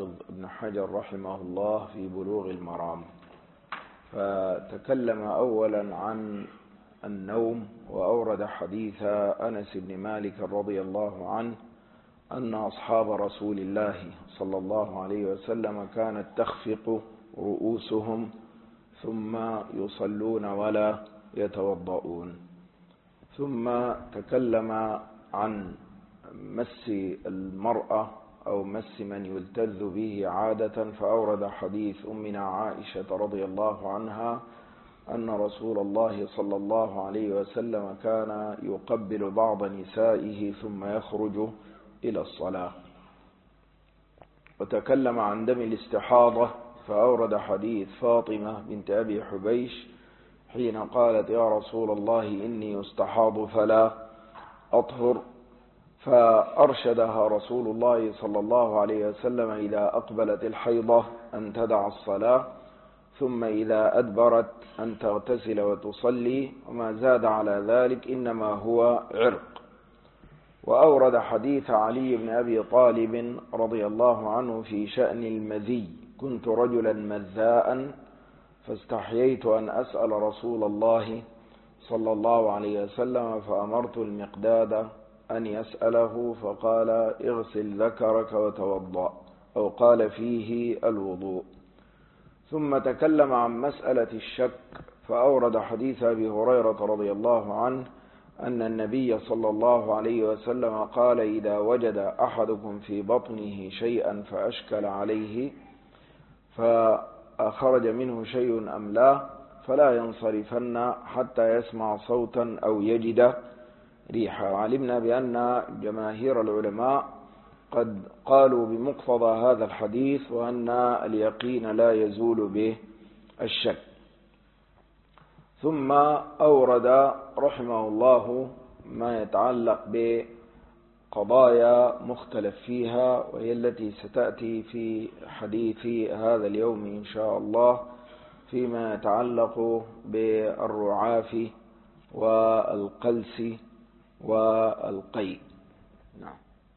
ابن حجر رحمه الله في بلوغ المرام، فتكلم أولا عن النوم، وأورد حديث أنس بن مالك رضي الله عنه أن أصحاب رسول الله صلى الله عليه وسلم كانت تخفق رؤوسهم ثم يصلون ولا يتوضؤون. ثم تكلم عن مس المرأة أو مس من يلتذ به عادة، فأورد حديث أمنا عائشة رضي الله عنها أن رسول الله صلى الله عليه وسلم كان يقبل بعض نسائه ثم يخرج إلى الصلاة. وتكلم عن دم الاستحاضة، فأورد حديث فاطمة بنت أبي حبيش حين قالت: يا رسول الله إني استحاض فلا أطهر، فأرشدها رسول الله صلى الله عليه وسلم إذا أقبلت الحيضة أن تدع الصلاة، ثم إذا أدبرت أن تغتسل وتصلي، وما زاد على ذلك إنما هو عرق. وأورد حديث علي بن أبي طالب رضي الله عنه في شأن المذي: كنت رجلا مذاء فاستحييت أن أسأل رسول الله صلى الله عليه وسلم، فأمرت المقداد أن يسأله فقال: اغسل ذكرك وتوضأ، أو قال فيه الوضوء. ثم تكلم عن مسألة الشك، فأورد حديث أبي هريرة رضي الله عنه أن النبي صلى الله عليه وسلم قال: إذا وجد أحدكم في بطنه شيئا فأشكل عليه فخرج منه شيء أم لا، فلا ينصرفن حتى يسمع صوتا أو يجد ريحا. علمنا بأن جماهير العلماء قد قالوا بمقتضى هذا الحديث، وأن اليقين لا يزول به الشك. ثم أورد رحمه الله ما يتعلق بقضايا مختلف فيها، وهي التي ستأتي في حديث هذا اليوم إن شاء الله، فيما يتعلق بالرعاف والقلس والقيء. نعم.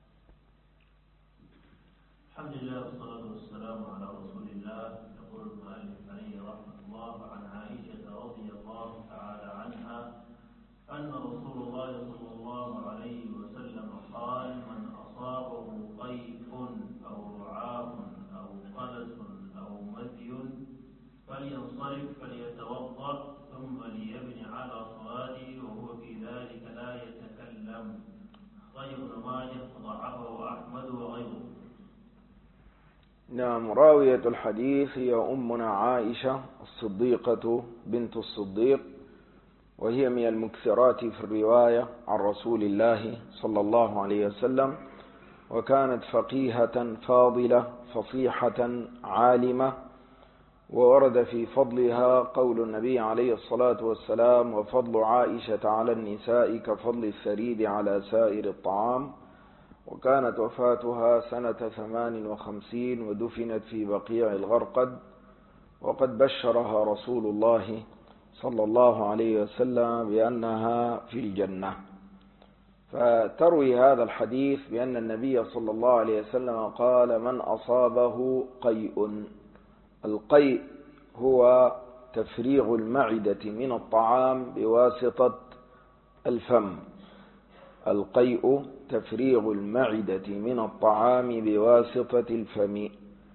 الحمد لله والصلاة والسلام على رسول الله. يقول المؤلف عليه رحمة الله: عن عائشة رضي الله تعالى عنها أن رسول الله صلى الله عليه وسلم قال: من أصابه قيء أو رعاف أو قلس أو مذي فلينصرف فليتوضأ ثم ليبني على صلاته وهو في ذلك لا يتكلم. أخرجه ابن ماجه وضعفه أحمد وغيره. نعم. راوية الحديث هي أمنا عائشة الصديقة بنت الصديق، وهي من المكثرات في الرواية عن رسول الله صلى الله عليه وسلم، وكانت فقيهة فاضلة فصيحة عالمة. وورد في فضلها قول النبي عليه الصلاة والسلام: وفضل عائشة على النساء كفضل الثريد على سائر الطعام. وكانت وفاتها سنة 58 ودفنت في بقيع الغرقد، وقد بشرها رسول الله صلى الله عليه وسلم بأنها في الجنة. فتروي هذا الحديث بأن النبي صلى الله عليه وسلم قال: من أصابه قيء. القيء هو تفريغ المعدة من الطعام بواسطة الفم. القيء تفريغ المعدة من الطعام بواسطة الفم.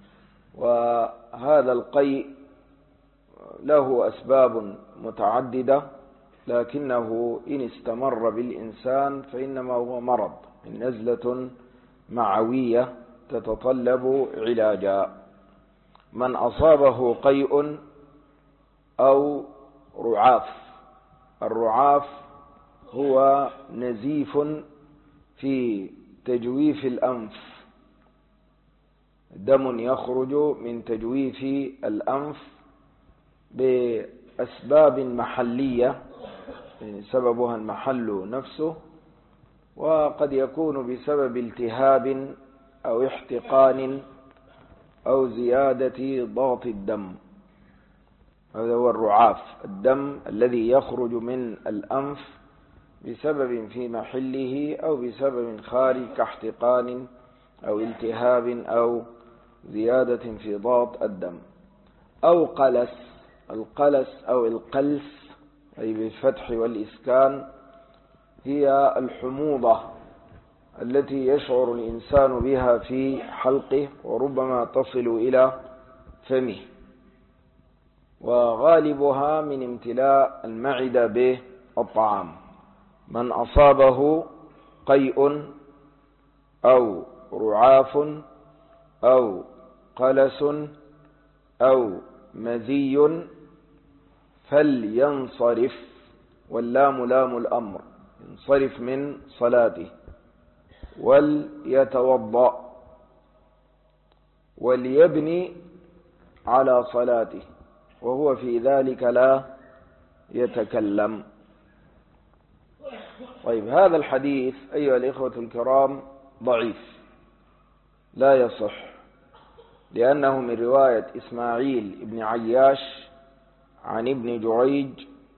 وهذا القيء له أسباب متعددة، لكنه إن استمر بالإنسان فإنما هو مرض، نزلة معوية تتطلب علاجا. من أصابه قيء أو رعاف. الرعاف هو نزيف في تجويف الأنف، دم يخرج من تجويف الأنف بأسباب محلية، يعني سببها المحل نفسه، وقد يكون بسبب التهاب أو احتقان أو زيادة ضغط الدم. هذا هو الرعاف، الدم الذي يخرج من الأنف بسبب في محله أو بسبب خارج كاحتقان أو التهاب أو زيادة في ضاد الدم. أو قلس، القلس أو القلس أي بالفتح والإسكان هي الحموضة التي يشعر الإنسان بها في حلقه وربما تصل إلى فمه، وغالبها من امتلاء المعدة بالطعام. من أصابه قيء أو رعاف أو قلس أو مذي فلينصرف، واللام لام الأمر، ينصرف من صلاته، وليتوضأ وليبني على صلاته، وهو في ذلك لا يتكلم. طيب، هذا الحديث أيها الإخوة الكرام ضعيف لا يصح، لأنه من رواية إسماعيل بن عياش عن ابن جريج،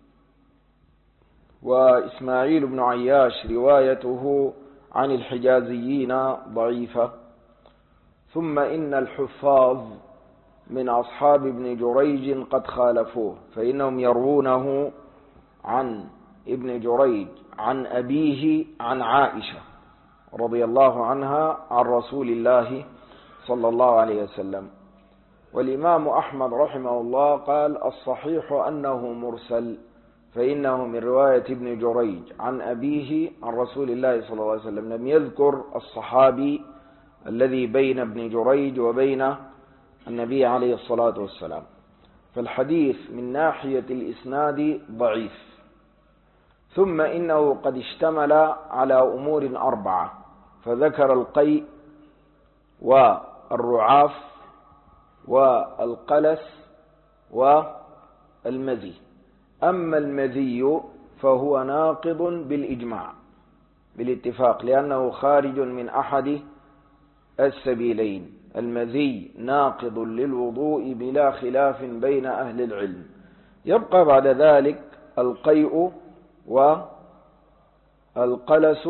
وإسماعيل بن عياش روايته عن الحجازيين ضعيفة. ثم إن الحفاظ من أصحاب ابن جريج قد خالفوه، فإنهم يروونه عن ابن جريج عن أبيه عن عائشة رضي الله عنها عن رسول الله صلى الله عليه وسلم. والإمام أحمد رحمه الله قال الصحيح أنه مرسل، فإنه من رواية ابن جريج عن أبيه عن رسول الله صلى الله عليه وسلم، لم يذكر الصحابي الذي بين ابن جريج وبين النبي عليه الصلاة والسلام. فالحديث من ناحية الإسناد ضعيف. ثم إنه قد اشتمل على أمور 4، فذكر القيء والرعاف والقلس والمذي. أما المذي فهو ناقض بالإجماع بالاتفاق، لأنه خارج من أحد السبيلين. المذي ناقض للوضوء بلا خلاف بين أهل العلم. يبقى بعد ذلك القيء والقلس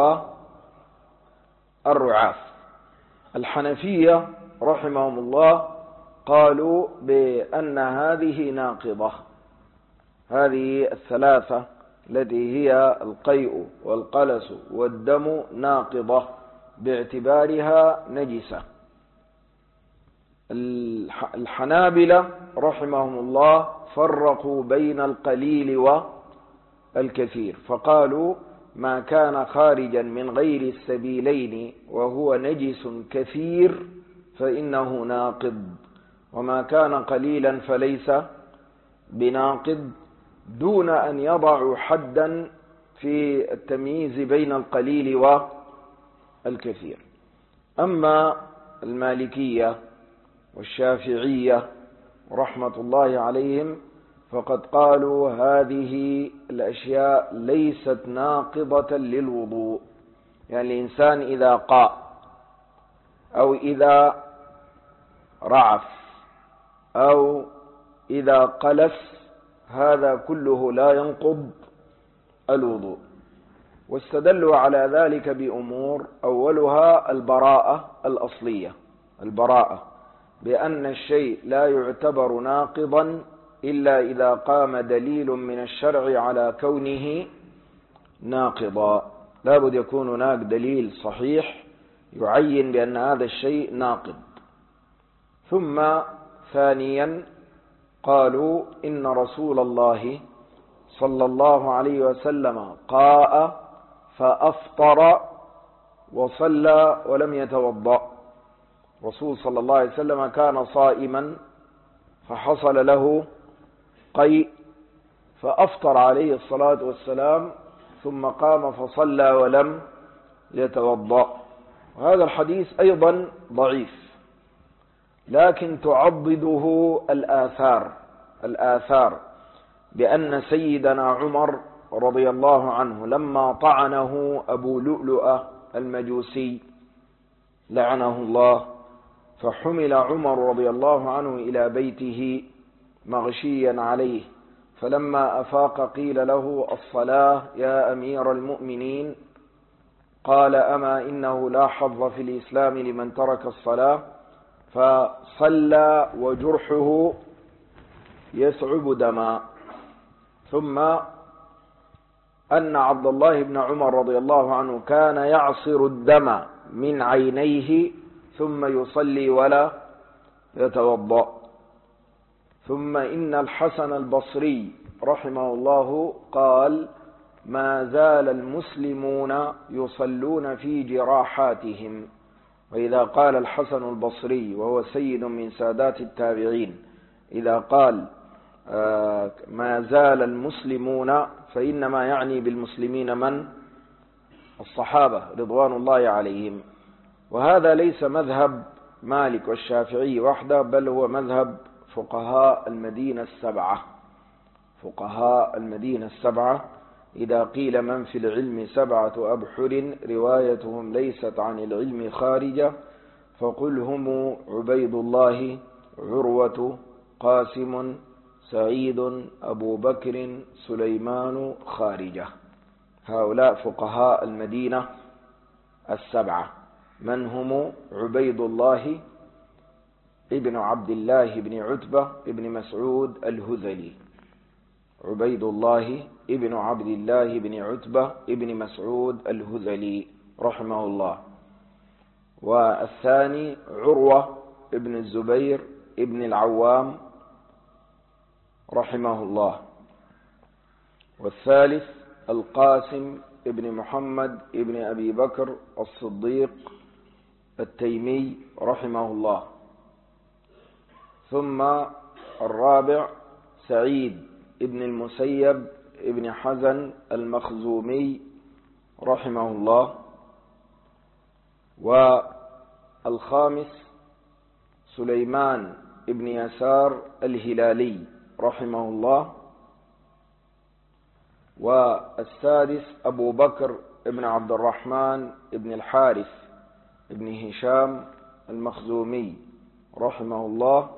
والرعاف. الحنفية رحمهم الله قالوا بأن هذه ناقضة، هذه الثلاثة التي هي القيء والقلس والدم ناقضة باعتبارها نجسة. الحنابلة رحمهم الله فرقوا بين القليل والكثير، فقالوا ما كان خارجا من غير السبيلين وهو نجس كثير فإنه ناقض، وما كان قليلا فليس بناقض، دون أن يضعوا حدا في التمييز بين القليل والكثير. أما المالكية والشافعية رحمة الله عليهم فقد قالوا هذه الأشياء ليست ناقضة للوضوء. يعني الإنسان إذا قاء أو إذا رعف أو إذا قلس هذا كله لا ينقض الوضوء. واستدلوا على ذلك بأمور، أولها البراءة الأصلية، البراءة بأن الشيء لا يعتبر ناقضا إلا إذا قام دليل من الشرع على كونه ناقضا، لا بد يكون هناك دليل صحيح يعين بأن هذا الشيء ناقض. ثم ثانيا قالوا إن رسول الله صلى الله عليه وسلم قاء فأفطر وصلى ولم يتوضأ. رسول صلى الله عليه وسلم كان صائما فحصل له قيء فأفطر عليه الصلاة والسلام ثم قام فصلى ولم يتوضأ. وهذا الحديث أيضا ضعيف، لكن تعضده الآثار بأن سيدنا عمر رضي الله عنه لما طعنه أبو لؤلؤة المجوسي لعنه الله، فحمل عمر رضي الله عنه إلى بيته مغشيا عليه، فلما أفاق قيل له الصلاة يا أمير المؤمنين، قال أما إنه لا حظ في الإسلام لمن ترك الصلاة، فصلى وجرحه يسعب دما. ثم أن عبد الله بن عمر رضي الله عنه كان يعصر الدم من عينيه ثم يصلي ولا يتوضأ. ثم إن الحسن البصري رحمه الله قال: ما زال المسلمون يصلون في جراحاتهم. وإذا قال الحسن البصري وهو سيد من سادات التابعين إذا قال ما زال المسلمون فإنما يعني بالمسلمين من؟ الصحابة رضوان الله عليهم. وهذا ليس مذهب مالك والشافعي وحده، بل هو مذهب فقهاء المدينة السبعة. فقهاء المدينة السبعة إذا قيل من في العلم 7 أبحر روايتهم ليست عن العلم خارجة فقل هم عبيد الله، عروة، قاسم، سعيد، أبو بكر، سليمان، خارجة. هؤلاء فقهاء المدينة السبعة. من هم؟ عبيد الله ابن عبد الله بن عتبة ابن مسعود الهذلي. عبيد الله ابن عبد الله بن عتبة ابن مسعود الهذلي رحمه الله. والثاني عروة ابن الزبير ابن العوام رحمه الله. والثالث القاسم ابن محمد ابن أبي بكر الصديق التيمي رحمه الله. ثم الرابع سعيد ابن المسيب ابن حزن المخزومي رحمه الله. والخامس سليمان ابن يسار الهلالي رحمه الله. والسادس أبو بكر ابن عبد الرحمن ابن الحارث ابن هشام المخزومي رحمه الله.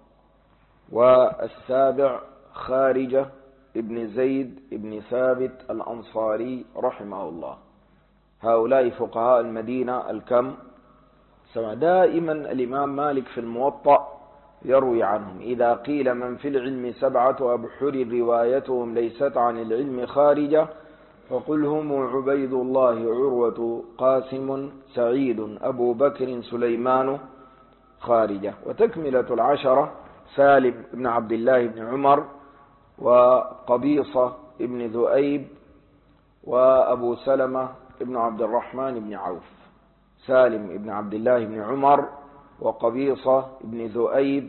والسابع خارجة ابن زيد ابن ثابت الأنصاري رحمه الله. هؤلاء فقهاء المدينة الكم؟ دائما الإمام مالك في الموطأ يروي عنهم إذا قيل من في العلم 7 أبحر روايتهم ليست عن العلم خارجة فقل هم عبيد الله، عروة، قاسم، سعيد، أبو بكر، سليمان، خارجة. وتكملة العشرة سالم بن عبد الله بن عمر، وقبيصة ابن ذؤيب، وأبو سلمة ابن عبد الرحمن بن عوف. سالم ابن عبد الله بن عمر، وقبيصة ابن ذؤيب،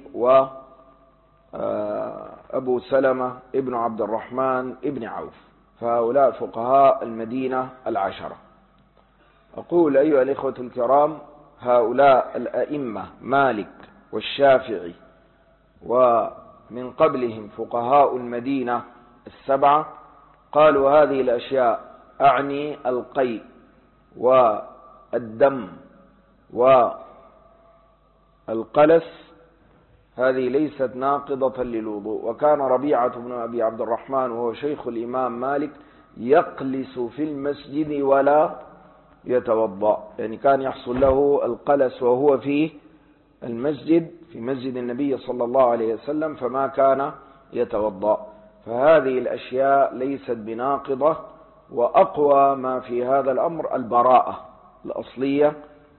وأبو سلمة ابن عبد الرحمن ابن عوف. فهؤلاء فقهاء المدينة العشرة. أقول أيها الإخوة الكرام هؤلاء الأئمة مالك والشافعي ومن قبلهم فقهاء المدينة السبعة قالوا هذه الأشياء أعني القيء والدم والقلس هذه ليست ناقضة للوضوء. وكان ربيعة بن أبي عبد الرحمن وهو شيخ الإمام مالك يقلس في المسجد ولا يتوضأ، يعني كان يحصل له القلس وهو في المسجد في مسجد النبي صلى الله عليه وسلم فما كان يتوضأ. فهذه الأشياء ليست بناقضة. وأقوى ما في هذا الأمر البراءة الأصلية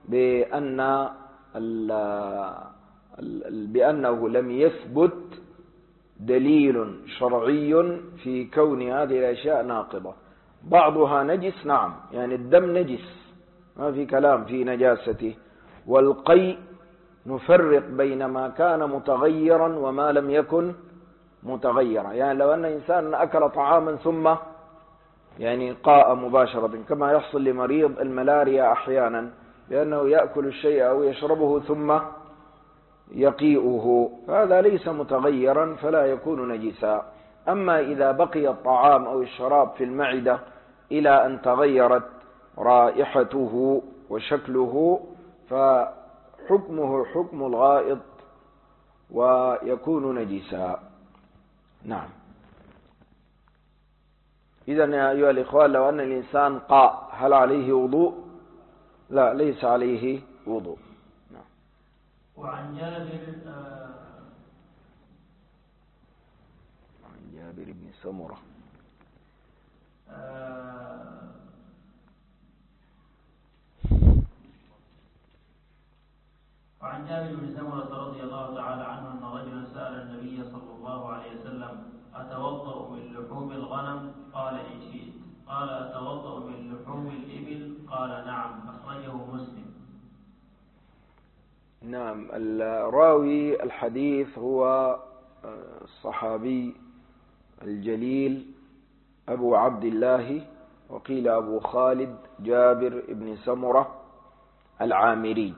بأنه لم يثبت دليل شرعي في كون هذه الأشياء ناقضة. بعضها نجس، نعم، يعني الدم نجس ما في كلام في نجاسته. والقيء نفرق بين ما كان متغيرا وما لم يكن متغيرا. يعني لو أن إنسان أكل طعاما ثم يعني قاء مباشرة كما يحصل لمريض الملاريا أحيانا لأنه يأكل الشيء أو يشربه ثم يقيئه، فهذا ليس متغيرا فلا يكون نجسا. أما إذا بقي الطعام أو الشراب في المعدة إلى أن تغيرت رائحته وشكله فحكمه حكم الغائط ويكون نجسا. نعم. إذن يا أيها الإخوان لو أن الإنسان قاء هل عليه وضوء؟ لا، ليس عليه وضوء. نعم. وعن جابر بن سمرة وعن جابر بن سمرة رضي الله تعالى عنه أن رجلا سأل النبي صلى الله عليه وسلم: أتوضأ من لحوم الغنم؟ قال: إن شئت. قال: أتوضأ من لحوم الإبل؟ قال: نعم. أخرجه مسلم. نعم. الراوي الحديث هو الصحابي الجليل أبو عبد الله، وقيل أبو خالد، جابر بن سمرة العامري،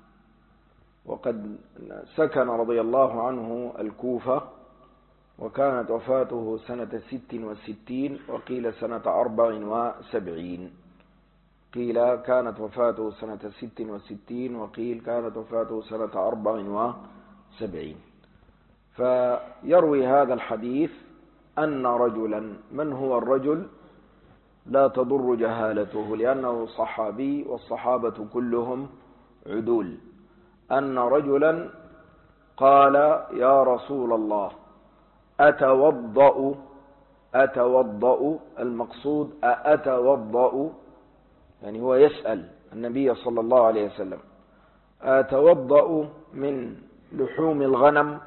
وقد سكن رضي الله عنه الكوفة، وكانت وفاته سنة 66، وقيل سنة 74. قيل كانت وفاته سنة 66، وقيل كانت وفاته سنة 74. فيروي هذا الحديث أن رجلا، من هو الرجل؟ لا تضر جهالته لأنه صحابي والصحابة كلهم عدول. أن رجلا قال: يا رسول الله، أتوضأ، المقصود أتوضأ، يعني هو يسأل النبي صلى الله عليه وسلم: أتوضأ من لحوم الغنم؟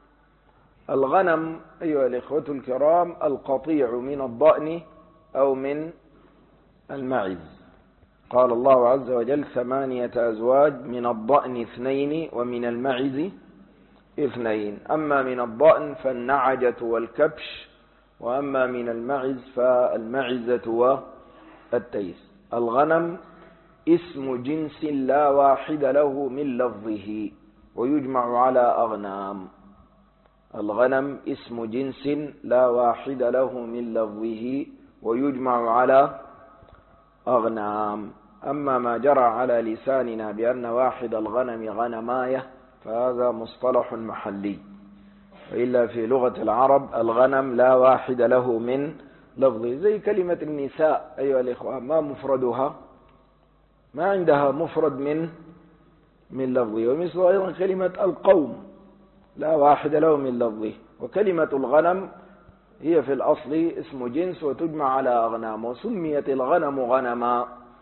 الغنم أيها الإخوة الكرام القطيع من الضأن أو من المعز. قال الله عز وجل: 8 أزواج، من الضأن 2 ومن المعز 2. أما من الضأن فالنعجة والكبش، وأما من المعز فالمعزة والتيس. الغنم اسم جنس لا واحد له من لفظه، ويجمع على أغنام. الغنم اسم جنس لا واحد له من لفظه، ويجمع على أغنام. أما ما جرى على لساننا بأن واحد الغنم غنماية فهذا مصطلح محلي، وإلا في لغة العرب الغنم لا واحد له من لفظه. زي كلمة النساء أيها الإخوة، ما مفردها؟ ما عندها مفرد من لفظه. ومثل أيضا كلمة القوم لا واحد له من لفظه. وكلمة الغنم هي في الأصل اسم جنس وتجمع على أغنام. وسميت الغنم غنما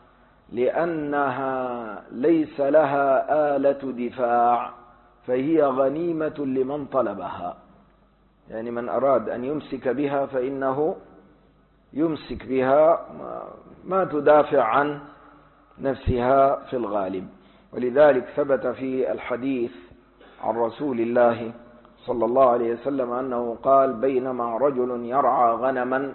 لأنها ليس لها آلة دفاع، فهي غنيمة لمن طلبها. يعني من أراد أن يمسك بها فإنه يمسك بها، ما تدافع عن نفسها في الغالب. ولذلك ثبت في الحديث عن رسول الله صلى الله عليه وسلم أنه قال: بينما رجل يرعى غنما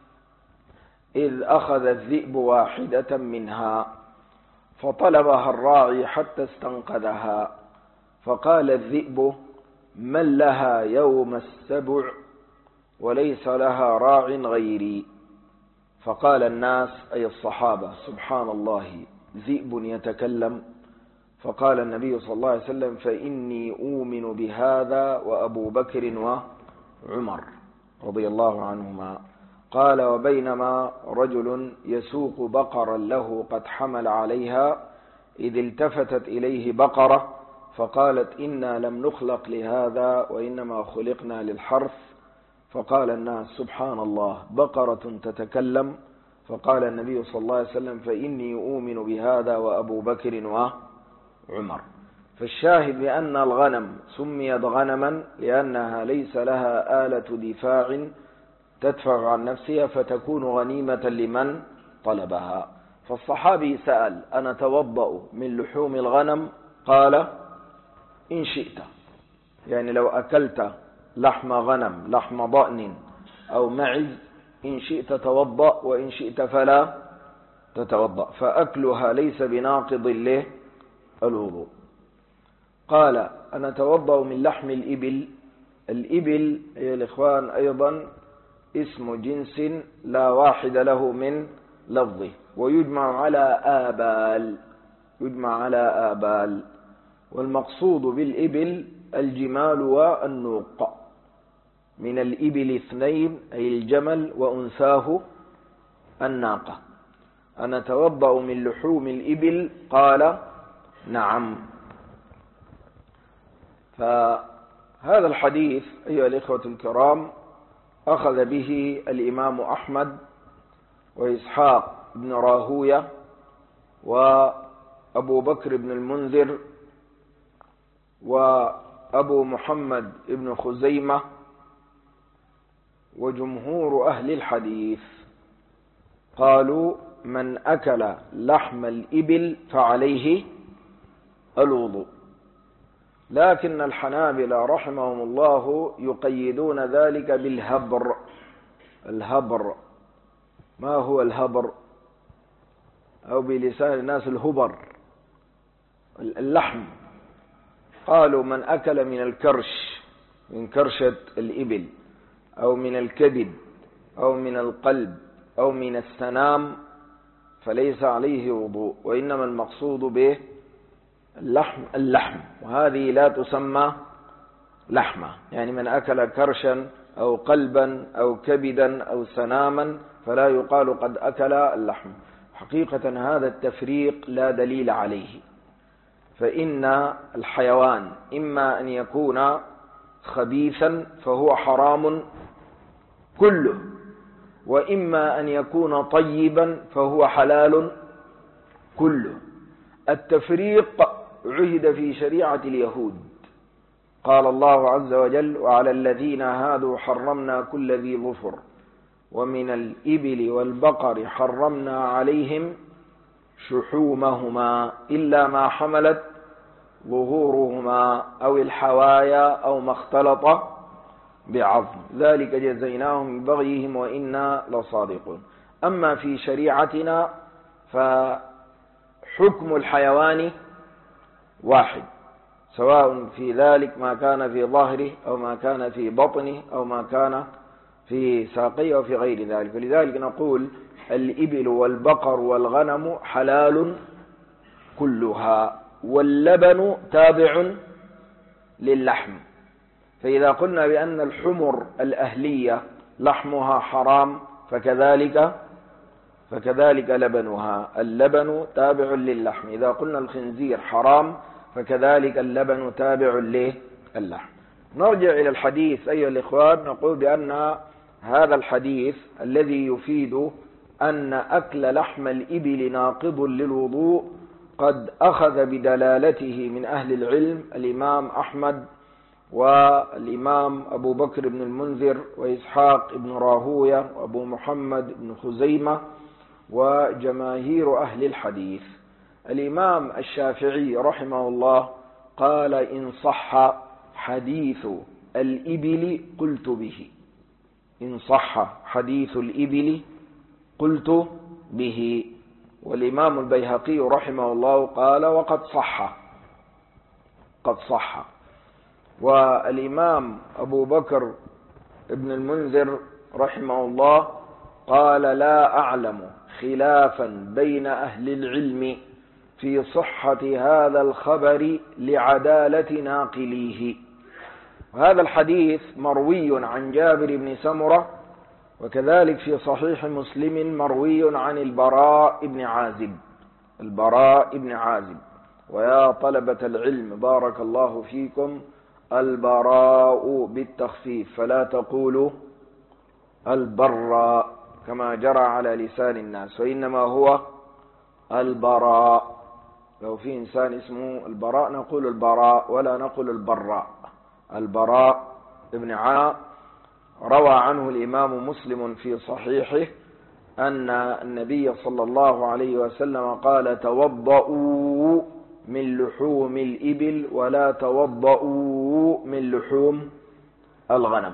إذ أخذ الذئب واحدة منها فطلبها الراعي حتى استنقذها، فقال الذئب: من لها يوم السبع وليس لها راع غيري. فقال الناس أي الصحابة: سبحان الله، ذئب يتكلم؟ فقال النبي صلى الله عليه وسلم: فإني أؤمن بهذا وأبو بكر وعمر رضي الله عنهما. قال: وبينما رجل يسوق بقرا له قد حمل عليها إذ التفتت إليه بقرة فقالت: إنا لم نخلق لهذا وإنما خلقنا للحرث. فقال الناس: سبحان الله، بقرة تتكلم؟ فقال النبي صلى الله عليه وسلم: فإني أؤمن بهذا وأبو بكر وعمر. فالشاهد بأن الغنم سميت غنما لأنها ليس لها آلة دفاع تدفع عن نفسها، فتكون غنيمة لمن طلبها. فالصحابي سأل: أنا أتوضأ من لحوم الغنم؟ قال: إن شئت. يعني لو أكلت لحم غنم، لحم ضأن أو معز، إن شئت توضأ وإن شئت فلا تتوضأ، فأكلها ليس بناقض له الوضوء. قال: أنا أتوضأ من لحم الإبل. الإبل يا الإخوان أيضا اسم جنس لا واحد له من لفظه، ويجمع على آبال، يجمع على آبال. والمقصود بالإبل الجمال والنوق. من الإبل 2 أي الجمل، وأنثاه الناقة. أنا أتوضأ من لحوم الإبل؟ قال: نعم. فهذا الحديث أيها الإخوة الكرام أخذ به الإمام أحمد وإسحاق بن راهوية وأبو بكر بن المنذر وأبو محمد بن خزيمة وجمهور أهل الحديث. قالوا من أكل لحم الإبل فعليه الوضوء. لكن الحنابلة رحمهم الله يقيدون ذلك بالهبر. الهبر، ما هو الهبر؟ أو بلسان الناس الهبر، اللحم. قالوا من أكل من الكرش، من كرشة الإبل، أو من الكبد، أو من القلب، أو من السنام فليس عليه وضوء، وإنما المقصود به اللحم، وهذه لا تسمى لحمة. يعني من أكل كرشا أو قلبا أو كبدا أو سناما فلا يقال قد أكل اللحم. حقيقة هذا التفريق لا دليل عليه، فإن الحيوان إما أن يكون خبيثا فهو حرام كله، وإما أن يكون طيبا فهو حلال كله. التفريق عهد في شريعة اليهود. قال الله عز وجل وعلى الذين هادوا حرمنا كل ذي ظفر ومن الإبل والبقر حرمنا عليهم شحومهما إلا ما حملت ظهورهما أو الحوايا أو ما اختلط بعظم ذلك جزيناهم ببغيهم وإنا لصادقون. أما في شريعتنا فحكم الحيوان واحد، سواء في ذلك ما كان في ظهره أو ما كان في بطنه أو ما كان في ساقيه وفي غير ذلك. ولذلك نقول الإبل والبقر والغنم حلال كلها، واللبن تابع للحم. فإذا قلنا بأن الحمر الأهلية لحمها حرام فكذلك لبنها، اللبن تابع للحم. إذا قلنا الخنزير حرام فكذلك اللبن تابع للحم. نرجع إلى الحديث أيها الإخوان، نقول بأن هذا الحديث الذي يفيد أن أكل لحم الإبل ناقض للوضوء قد أخذ بدلالته من أهل العلم الإمام أحمد والإمام أبو بكر بن المنذر وإسحاق بن راهوية وأبو محمد بن خزيمة وجماهير أهل الحديث. الإمام الشافعي رحمه الله قال إن صح حديث الإبل قلت به، إن صح حديث الإبل قلت به. والإمام البيهقي رحمه الله قال وقد صح، قد صح. والإمام أبو بكر ابن المنذر رحمه الله قال لا أعلم خلافا بين أهل العلم في صحة هذا الخبر لعدالة ناقليه. وهذا الحديث مروي عن جابر بن سمرة، وكذلك في صحيح مسلم مروي عن البراء بن عازب. البراء بن عازب، ويا طلبة العلم بارك الله فيكم البراء بالتخفيف فلا تقولوا البراء كما جرى على لسان الناس، وإنما هو البراء. لو في إنسان اسمه البراء نقول البراء ولا نقول البراء. البراء ابن عازب روى عنه الإمام مسلم في صحيحه أن النبي صلى الله عليه وسلم قال توضؤوا من لحوم الإبل ولا توضؤوا من لحوم الغنم.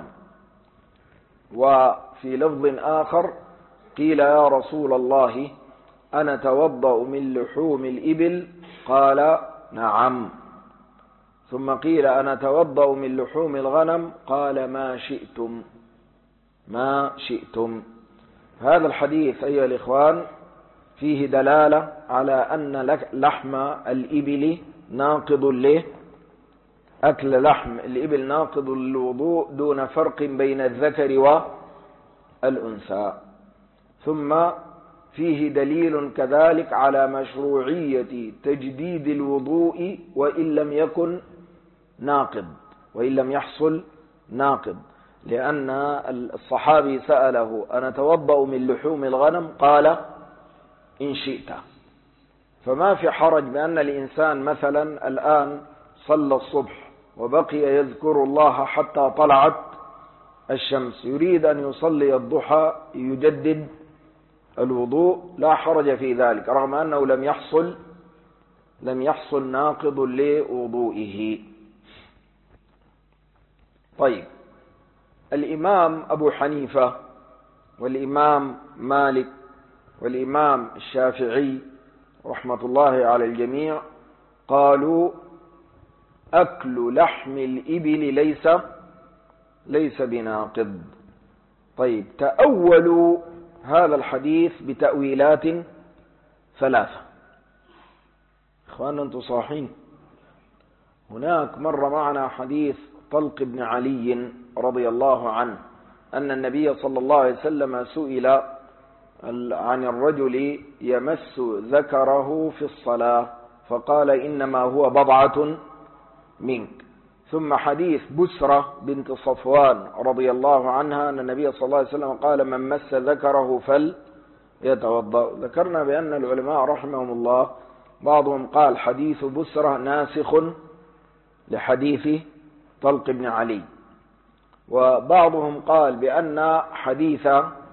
وفي لفظ آخر قيل يا رسول الله أنا توضأ من لحوم الإبل؟ قال نعم. ثم قيل أنا توضأ من لحوم الغنم؟ قال ما شئتم، ما شئتم. هذا الحديث أيها الإخوان فيه دلالة على أن لحم الإبل ناقض له، أكل لحم الإبل ناقض للوضوء دون فرق بين الذكر والأنثى. ثم فيه دليل كذلك على مشروعية تجديد الوضوء وإن لم يكن ناقض، وإن لم يحصل ناقض، لأن الصحابي سأله: أنا أتوضأ من لحوم الغنم؟ قال: إن شئت. فما في حرج بأن الإنسان مثلا الآن صلى الصبح وبقي يذكر الله حتى طلعت الشمس، يريد أن يصلي الضحى يجدد الوضوء، لا حرج في ذلك، رغم أنه لم يحصل ناقض لوضوئه. طيب، الإمام أبو حنيفة والإمام مالك والإمام الشافعي رحمة الله على الجميع قالوا: أكل لحم الإبل ليس بناقض. طيب، تأولوا هذا الحديث بتأويلات ثلاثة. إخواننا أنتم صاحين؟ هناك مر معنا حديث طلق بن علي رضي الله عنه أن النبي صلى الله عليه وسلم سئل عن الرجل يمس ذكره في الصلاة فقال: إنما هو بضعة منك. ثم حديث بسرة بنت صفوان رضي الله عنها أن النبي صلى الله عليه وسلم قال: من مس ذكره فليتوضأ. ذكرنا بأن العلماء رحمهم الله بعضهم قال حديث بسرة ناسخ لحديث طلق بن علي، وبعضهم قال بأن حديث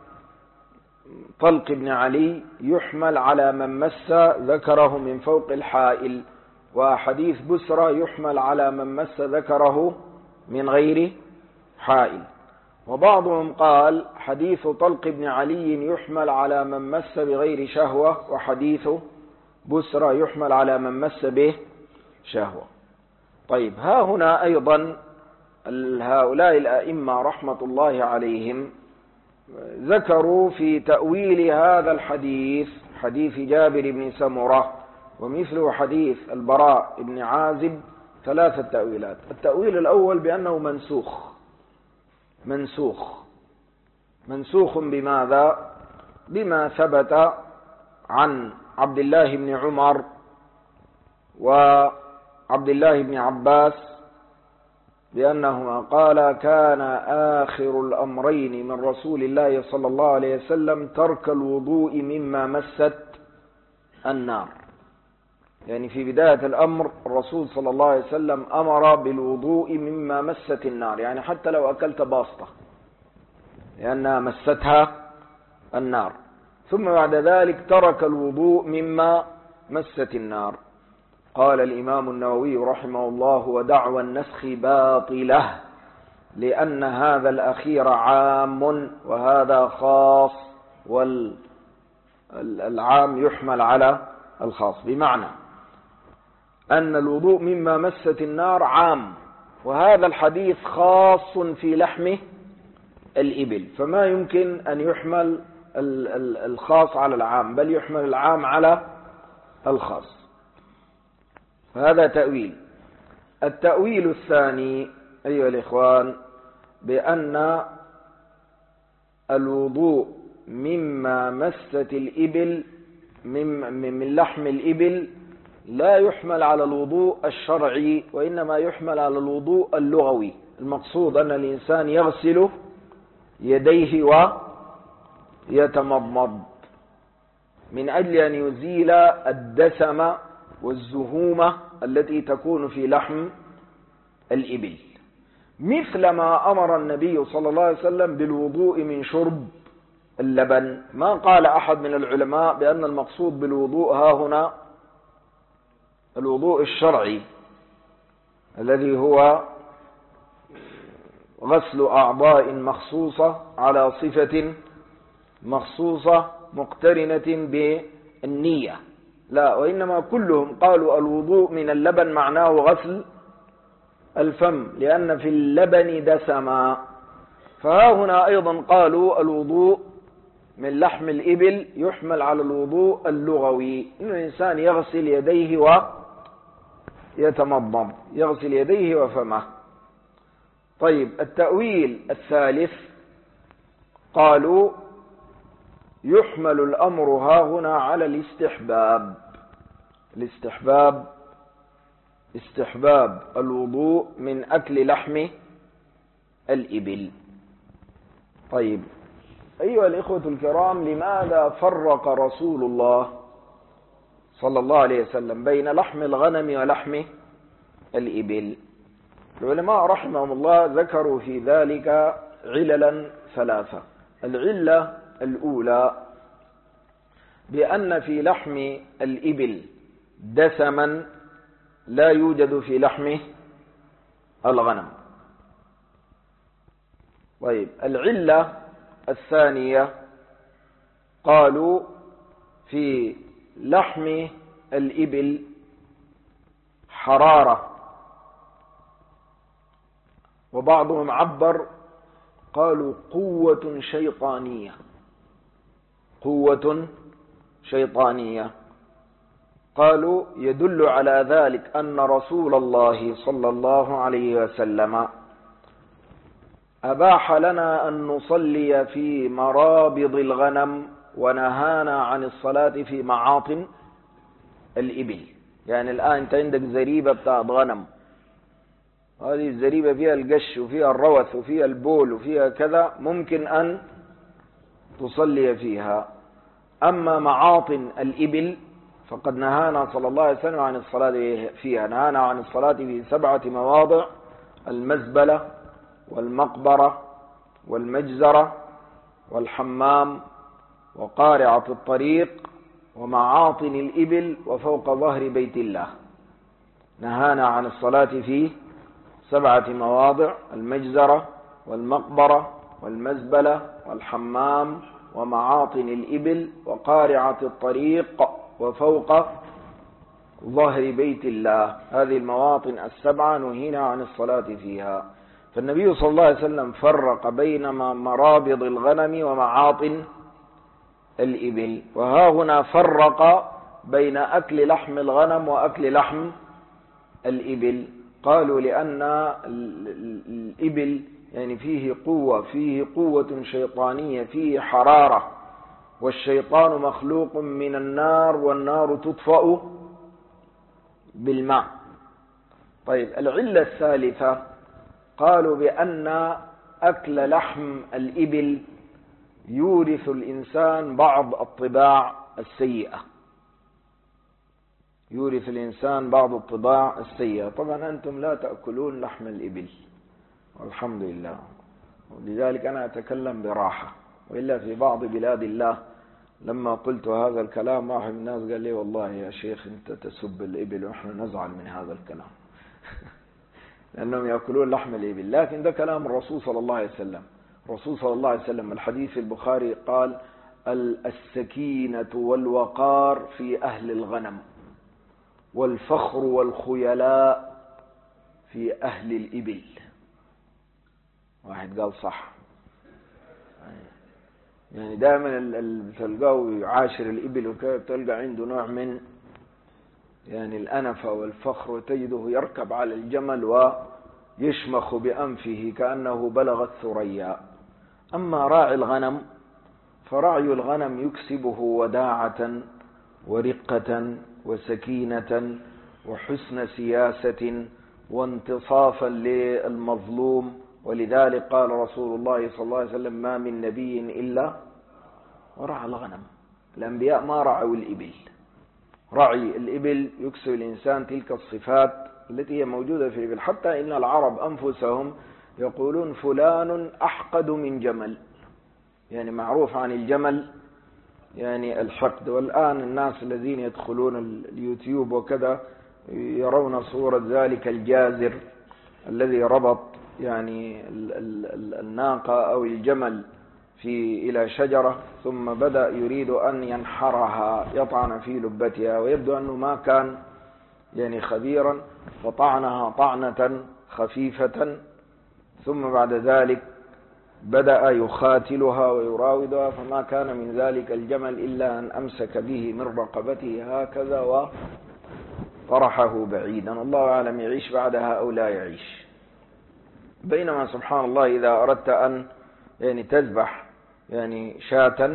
طلق بن علي يحمل على من مس ذكره من فوق الحائل، وحديث بسرة يحمل على من مس ذكره من غير حائل. وبعضهم قال حديث طلق بن علي يحمل على من مس بغير شهوة، وحديث بسرة يحمل على من مس به شهوة. طيب، ها هنا أيضا هؤلاء الأئمة رحمة الله عليهم ذكروا في تأويل هذا الحديث، حديث جابر بن سمرة ومثله حديث البراء بن عازب، ثلاثة تأويلات. التأويل الأول بأنه منسوخ بماذا؟ بما ثبت عن عبد الله بن عمر وعبد الله بن عباس بأنهما قال: كان آخر الأمرين من رسول الله صلى الله عليه وسلم ترك الوضوء مما مست النار. يعني في بداية الأمر الرسول صلى الله عليه وسلم أمر بالوضوء مما مست النار، يعني حتى لو أكلت باسطة لأنها مستها النار. ثم بعد ذلك ترك الوضوء مما مست النار. قال الإمام النووي رحمه الله: ودعوى النسخ باطلة، لأن هذا الأخير عام وهذا خاص، والعام يحمل على الخاص، بمعنى أن الوضوء مما مست النار عام، وهذا الحديث خاص في لحم الإبل، فما يمكن أن يحمل الخاص على العام، بل يحمل العام على الخاص. هذا تأويل. التأويل الثاني أيها الإخوان بأن الوضوء مما مست الإبل من لحم الإبل لا يحمل على الوضوء الشرعي، وإنما يحمل على الوضوء اللغوي. المقصود أن الإنسان يغسل يديه ويتمضمض من أجل أن يزيل الدسم والزهومة التي تكون في لحم الإبل، مثل ما أمر النبي صلى الله عليه وسلم بالوضوء من شرب اللبن. ما قال أحد من العلماء بأن المقصود بالوضوء ها هنا الوضوء الشرعي الذي هو غسل أعضاء مخصوصة على صفة مخصوصة مقترنة بالنية، لا، وإنما كلهم قالوا الوضوء من اللبن معناه غسل الفم، لأن في اللبن دسما. فها هنا أيضا قالوا الوضوء من لحم الإبل يحمل على الوضوء اللغوي، إن الإنسان يغسل يديه ويتمضمض، يغسل يديه وفمه. طيب، التأويل الثالث قالوا يحمل الأمر ها هنا على الاستحباب استحباب الوضوء من أكل لحم الإبل. طيب أيها الإخوة الكرام، لماذا فرق رسول الله صلى الله عليه وسلم بين لحم الغنم ولحم الإبل؟ العلماء رحمهم الله ذكروا في ذلك عللا ثلاثة. العلة الأولى بأن في لحم الإبل دسما لا يوجد في لحم الغنم. طيب العلة الثانية قالوا في لحم الإبل حرارة، وبعضهم عبر قالوا قوة شيطانية، قوة شيطانية. قالوا يدل على ذلك أن رسول الله صلى الله عليه وسلم أباح لنا أن نصلي في مرابض الغنم ونهانا عن الصلاة في معاطن الإبل. يعني الآن أنت عندك زريبة بتاعت غنم، هذه الزريبة فيها القش وفيها الروث وفيها البول وفيها كذا، ممكن أن تصلي فيها. أما معاطن الإبل فقد نهانا صلى الله عليه وسلم عن الصلاة فيها. نهانا عن الصلاة في 7 مواضع: المزبلة والمقبرة والمجزرة والحمام وقارعة الطريق ومعاطن الإبل وفوق ظهر بيت الله. نهانا عن الصلاة في 7 مواضع: المجزرة والمقبرة والمزبلة والحمام ومعاطن الإبل وقارعة الطريق وفوق ظهر بيت الله. هذه المواطن 7 نهينا عن الصلاة فيها. فالنبي صلى الله عليه وسلم فرق بين مرابض الغنم ومعاطن الإبل. وها هنا فرق بين أكل لحم الغنم وأكل لحم الإبل. قالوا لأن الإبل يعني فيه قوة شيطانية، فيه حرارة، والشيطان مخلوق من النار والنار تطفأ بالماء. طيب العلة الثالثة قالوا بأن أكل لحم الإبل يورث الإنسان بعض الطباع السيئة، يورث الإنسان بعض الطباع السيئة. طبعا أنتم لا تأكلون لحم الإبل والحمد لله، ولذلك أنا أتكلم براحة. وإلا في بعض بلاد الله لما قلت هذا الكلام واحد من الناس قال لي والله يا شيخ أنت تسب الإبل ونحن نزعل من هذا الكلام لأنهم يأكلون لحم الإبل. لكن ده كلام الرسول صلى الله عليه وسلم. الرسول صلى الله عليه وسلم الحديث البخاري قال: السكينة والوقار في أهل الغنم، والفخر والخيلاء في أهل الإبل. واحد قال صح. يعني دائما تلقاه يعاشر الإبل وكذا، تلقى عنده نوع من يعني الأنفة والفخر، وتجده يركب على الجمل ويشمخ بأنفه كأنه بلغ الثريا. أما راعي الغنم فرعي الغنم يكسبه وداعة ورقة وسكينة وحسن سياسة وانتصافا للمظلوم. ولذلك قال رسول الله صلى الله عليه وسلم: ما من نبي إلا ورعى الغنم. الأنبياء ما رعوا الإبل. رعي الإبل يكسب الإنسان تلك الصفات التي هي موجودة في الإبل. حتى إن العرب أنفسهم يقولون فلان أحقد من جمل، يعني معروف عن الجمل يعني الحقد. والآن الناس الذين يدخلون اليوتيوب وكذا يرون صورة ذلك الجازر الذي ربط يعني الناقة أو الجمل إلى شجرة، ثم بدأ يريد أن ينحرها يطعن في لبتها، ويبدو أنه ما كان يعني خبيرا، فطعنها طعنة خفيفة، ثم بعد ذلك بدأ يخاتلها ويراودها، فما كان من ذلك الجمل إلا أن أمسك به من رقبته هكذا وطرحه بعيدا. الله أعلم يعيش بعدها أو لا يعيش. بينما سبحان الله إذا أردت أن يعني تذبح يعني شاة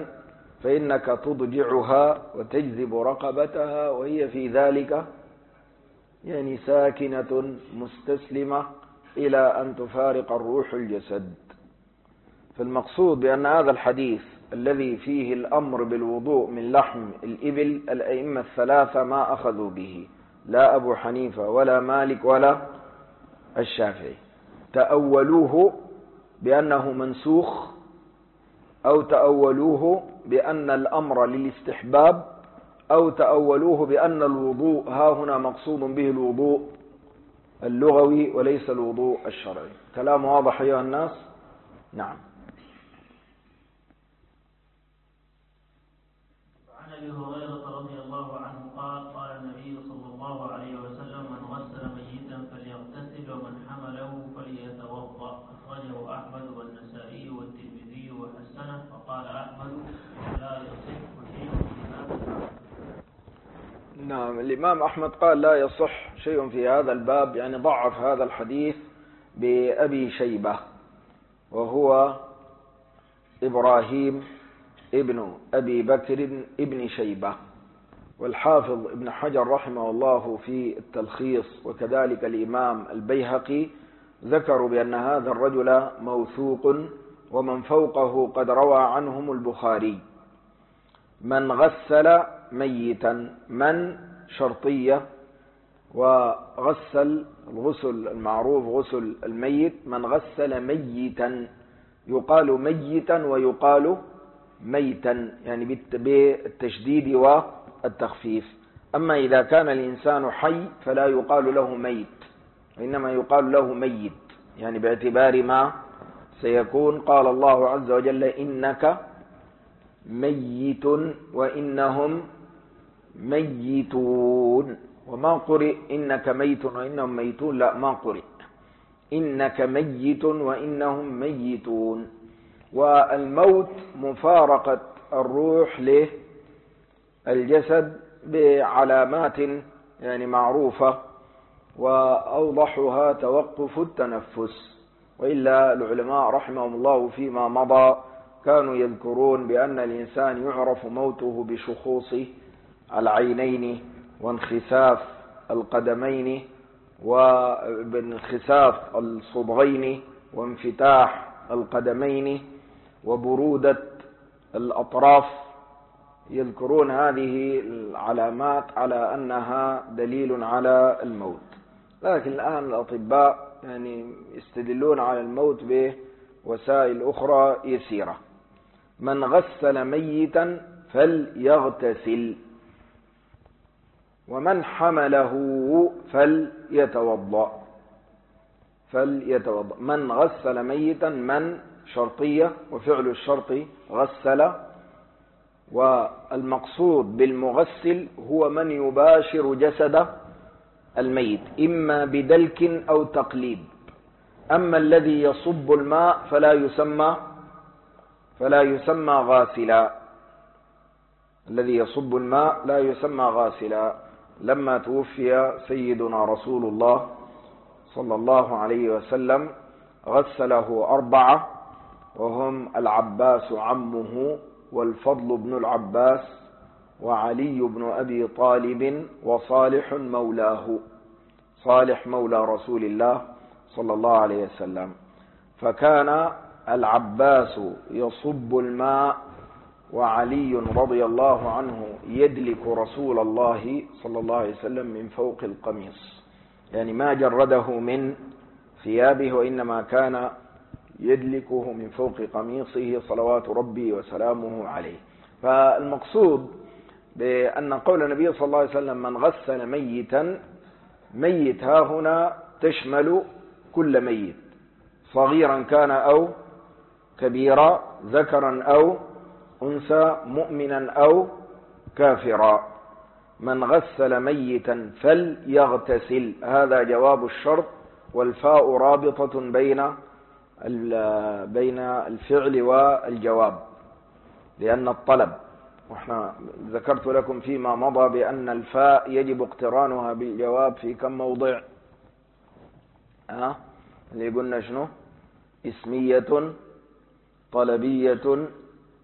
فإنك تضجعها وتجذب رقبتها وهي في ذلك يعني ساكنة مستسلمة إلى أن تفارق الروح الجسد. فالمقصود بأن هذا الحديث الذي فيه الأمر بالوضوء من لحم الإبل الأئمة الثلاثة ما أخذوا به، لا أبو حنيفة ولا مالك ولا الشافعي. تأولوه بأنه منسوخ، أو تأولوه بأن الأمر للاستحباب، أو تأولوه بأن الوضوء ها هنا مقصود به الوضوء اللغوي وليس الوضوء الشرعي. كلام واضح أيها الناس؟ نعم. عن أبي هريرة رضي الله عنه قال قال النبي صلى الله عليه وسلم من غسل ميتا فليغتسل ومن حمله فليتوضأ. أخرجه أحمد والنسائي والترمذي وحسنه. وقال أحمد لا يصح شيء في هذا. نعم، الإمام أحمد قال لا يصح شيء في هذا الباب، يعني ضعف هذا الحديث بأبي شيبة وهو إبراهيم ابن أبي بكر ابن شيبة. والحافظ ابن حجر رحمه الله في التلخيص وكذلك الإمام البيهقي ذكروا بأن هذا الرجل موثوق، ومن فوقه قد روى عنهم البخاري. من غسل ميتا، من شرطية، وغسل الغسل المعروف غسل الميت. من غسل ميتا يقال ميتا ويقال ميتا، يعني بالتشديد والتخفيف. أما إذا كان الإنسان حي فلا يقال له ميت، وإنما يقال له ميت، يعني باعتبار ما سيكون. قال الله عز وجل إنك ميت وإنهم ميتون، وما قرئ إنك ميت وإنهم ميتون، لا ما قرئ إنك ميت وإنهم ميتون. والموت مفارقة الروح للجسد بعلامات يعني معروفة، وأوضحها توقف التنفس. وإلا العلماء رحمهم الله فيما مضى كانوا يذكرون بأن الإنسان يعرف موته بشخوص العينين وانخساف القدمين وبانخساف الصدغين وانفتاح القدمين وبرودة الأطراف. يذكرون هذه العلامات على أنها دليل على الموت. لكن الآن الأطباء يعني يستدلون على الموت بوسائل أخرى يسيرة. من غسل ميتا فليغتسل، ومن حمله فليتوضأ. من غسل ميتا، من شرطية وفعل الشرط غسل، والمقصود بالمغسل هو من يباشر جسد الميت إما بدلك أو تقليب. أما الذي يصب الماء فلا يسمى غاسلا. الذي يصب الماء لا يسمى غاسلا. لما توفي سيدنا رسول الله صلى الله عليه وسلم غسله 4، وهم العباس عمه، والفضل بن العباس، وعلي بن أبي طالب، وصالح مولاه، صالح مولى رسول الله صلى الله عليه وسلم. فكان العباس يصب الماء، وعلي رضي الله عنه يدلك رسول الله صلى الله عليه وسلم من فوق القميص، يعني ما جرده من ثيابه، وإنما كان يدلكه من فوق قميصه صلوات ربي وسلامه عليه. فالمقصود بأن قول النبي صلى الله عليه وسلم من غسل ميتا، ميت ها هنا تشمل كل ميت، صغيرا كان أو كبيرا، ذكرا أو أنثى، مؤمنا أو كافرا. من غسل ميتا فليغتسل، هذا جواب الشرط، والفاء رابطة بين الفعل والجواب لأن الطلب. وإحنا ذكرت لكم فيما مضى بأن الفاء يجب اقترانها بالجواب في كم موضع؟ اللي قلنا شنو؟ اسمية، طلبية،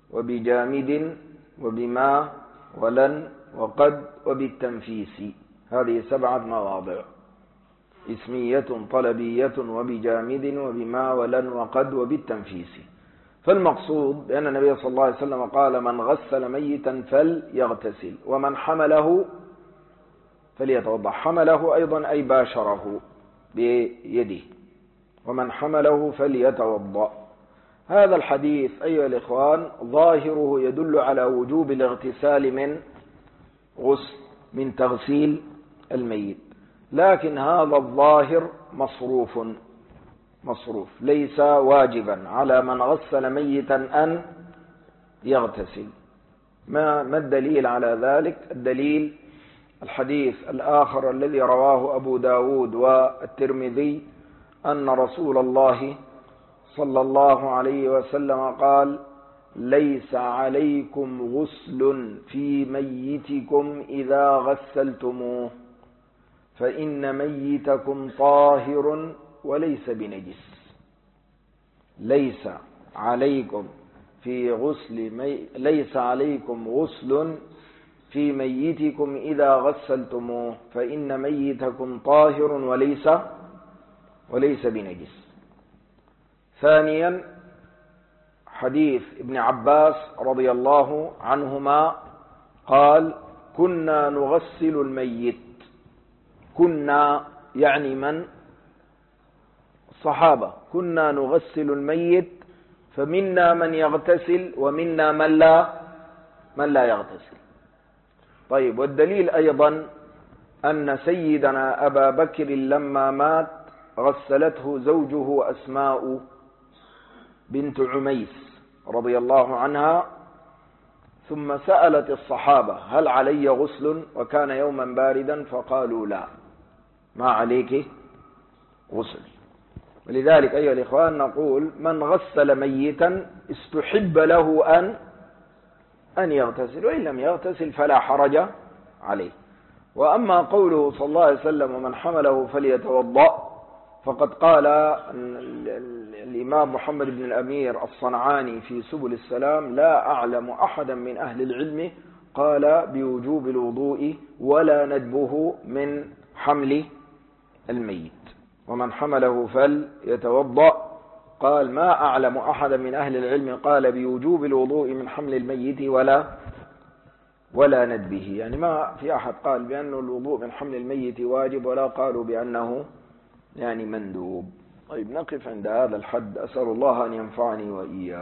وبجامد، وبما، ولن، وقد، وبالتنفيس. هذه 7 مواضع: اسمية، طلبية، وبجامد، وبما، ولن، وقد، وبالتنفيس. فالمقصود بأن النبي صلى الله عليه وسلم قال: من غسل ميتا فليغتسل، ومن حمله فليتوضأ. حمله أيضا أي باشره بيده، ومن حمله فليتوضأ. هذا الحديث أيها الإخوان ظاهره يدل على وجوب الاغتسال من تغسيل الميت، لكن هذا الظاهر مصروف ليس واجبا على من غسل ميتا أن يغتسل. ما الدليل على ذلك؟ الدليل الحديث الآخر الذي رواه أبو داود والترمذي أن رسول الله صلى الله عليه وسلم قال: ليس عليكم غسل في ميتكم إذا غسلتموه، فإن ميتكم طاهر وليس بنجس. ليس عليكم غسل في ميتكم إذا غسلتموه، فإن ميتكم طاهر وليس بنجس. ثانيا حديث ابن عباس رضي الله عنهما قال: كنا نغسل الميت. كنا يعني من؟ الصحابة. كنا نغسل الميت، فمنا من يغتسل ومنا من لا يغتسل. طيب، والدليل أيضا أن سيدنا أبا بكر لما مات غسلته زوجه أسماء بنت عميس رضي الله عنها، ثم سألت الصحابة: هل علي غسل؟ وكان يوما باردا، فقالوا: لا، ما عليك غسل. ولذلك أيها الإخوان نقول: من غسل ميتا استحب له أن يغتسل، وإن لم يغتسل فلا حرج عليه. وأما قوله صلى الله عليه وسلم: ومن حمله فليتوضأ، فقد قال الإمام محمد بن الأمير الصنعاني في سبل السلام: لا أعلم أحدا من أهل العلم قال بوجوب الوضوء ولا ندبه من حمل الميت. ومن حمله فليتوضأ، قال: ما أعلم أحدا من أهل العلم قال بوجوب الوضوء من حمل الميت ولا ندبه. يعني ما في أحد قال بأنه الوضوء من حمل الميت واجب، ولا قالوا بأنه يعني مندوب. طيب، نقف عند هذا الحد. أسأل الله أن ينفعني وإياكم.